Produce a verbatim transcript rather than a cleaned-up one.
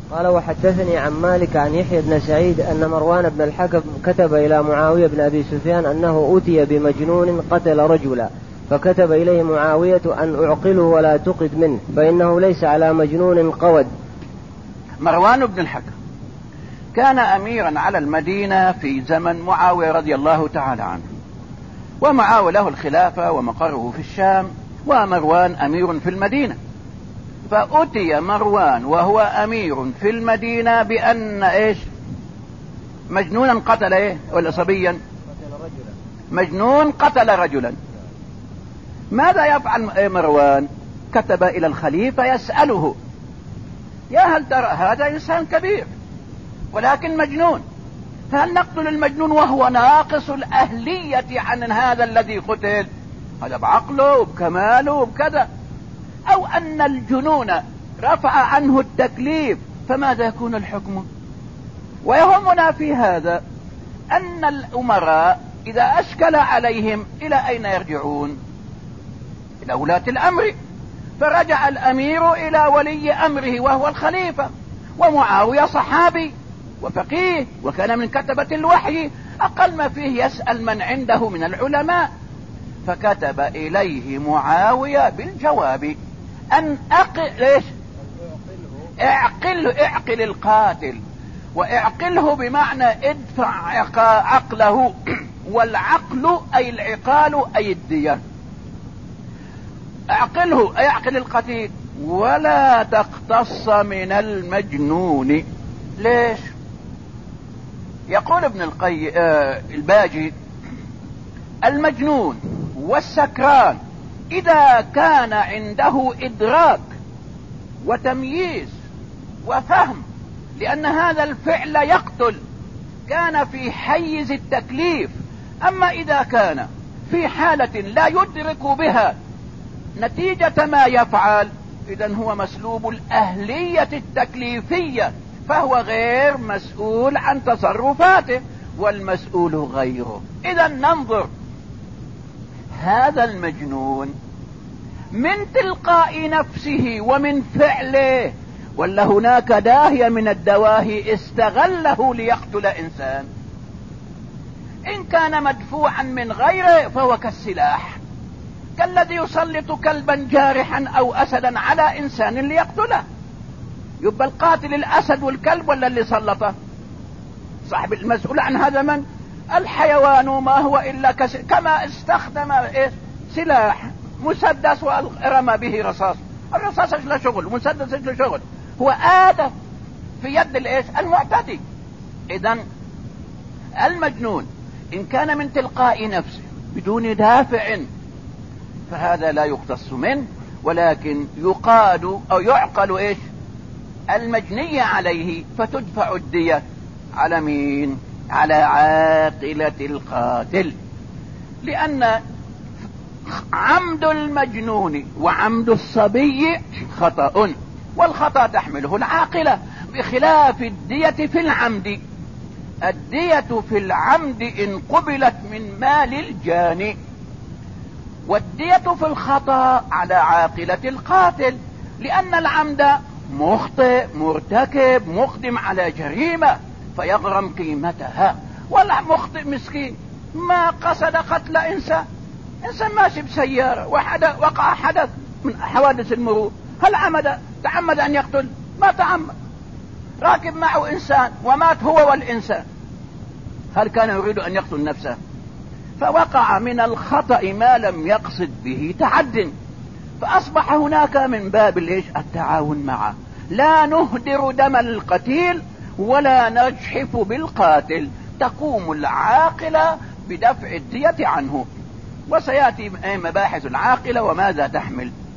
قال وحدثني عن مالك عن يحيى بن سعيد أن مروان بن الحكم كتب إلى معاوية بن أبي سفيان أنه أتي بمجنون قتل رجلا، فكتب إليه معاوية أن أعقله ولا تقد منه فإنه ليس على مجنون قود. مروان بن الحكم كان أميرا على المدينة في زمن معاوية رضي الله تعالى عنه، ومعاوية له الخلافة ومقره في الشام، ومروان أمير في المدينة. فأتي مروان وهو أمير في المدينة بأن إيش مجنونا قتل إيه ولا صبيا مجنون قتل رجلا. ماذا يفعل مروان؟ كتب إلى الخليفة يسأله يا هل ترى هذا إنسان كبير ولكن مجنون، هل نقتل المجنون وهو ناقص الأهلية عن هذا الذي قتل، هذا بعقله وبكماله وبكذا، أو أن الجنون رفع عنه التكليف، فماذا يكون الحكم؟ ويهمنا في هذا أن الأمراء إذا أشكل عليهم إلى أين يرجعون؟ إلى ولاة الأمر. فرجع الأمير إلى ولي أمره وهو الخليفة، ومعاوية صحابي وفقيه وكان من كتبة الوحي، أقل ما فيه يسأل من عنده من العلماء. فكتب إليه معاوية بالجواب أن أقل ليش اعقل اعقل القاتل، واعقله بمعنى ادفع عقله، والعقل أي العقال أي الدية. اعقله أي اعقل القتيل ولا تقتص من المجنون. ليش؟ يقول ابن القي آه الباجي المجنون والسكران إذا كان عنده إدراك وتمييز وفهم لأن هذا الفعل يقتل كان في حيز التكليف، أما إذا كان في حالة لا يدرك بها نتيجة ما يفعل إذن هو مسلوب الأهلية التكليفية، فهو غير مسؤول عن تصرفاته والمسؤول غيره. إذن ننظر هذا المجنون من تلقاء نفسه ومن فعله، ولا هناك داهية من الدواهي استغله ليقتل إنسان؟ إن كان مدفوعا من غيره فهو كالسلاح، كالذي يسلط كلبا جارحا أو أسدا على إنسان ليقتله. يبقى القاتل الأسد والكلب ولا اللي سلطه؟ صاحب المسؤول عن هذا من؟ الحيوان ما هو إلا كس... كما استخدم إيه؟ سلاح مسدس ورمى به رصاص، الرصاص له شغل، مسدس له شغل، هو آدم في يد الإيش المعتدي. إذن المجنون إن كان من تلقاء نفسه بدون دافع فهذا لا يقتص منه، ولكن يقاد أو يعقل إيش المجني عليه، فتدفع الدية على مين؟ على عاقلة القاتل، لأن عمد المجنون وعمد الصبي خطأ، والخطأ تحمله العاقلة، بخلاف الدية في العمد. الدية في العمد إن قبلت من مال الجاني، والدية في الخطأ على عاقلة القاتل، لأن العمد مخطئ مرتكب مقدم على جريمة فيغرم قيمتها، ولا مخطئ مسكين ما قصد قتل إنسان، إنسان ماشي بسيارة وحدث وقع حدث من حوادث المرور، هل عمد تعمد أن يقتل؟ ما تعمد. راكب معه إنسان ومات هو والإنسان، هل كان يريد أن يقتل نفسه؟ فوقع من الخطأ ما لم يقصد به تعد، فأصبح هناك من باب الإيش التعاون معه، لا نهدر دم القتيل ولا نجحف بالقاتل، تقوم العاقلة بدفع الدية عنه. وسيأتي مباحث العاقلة وماذا تحمل.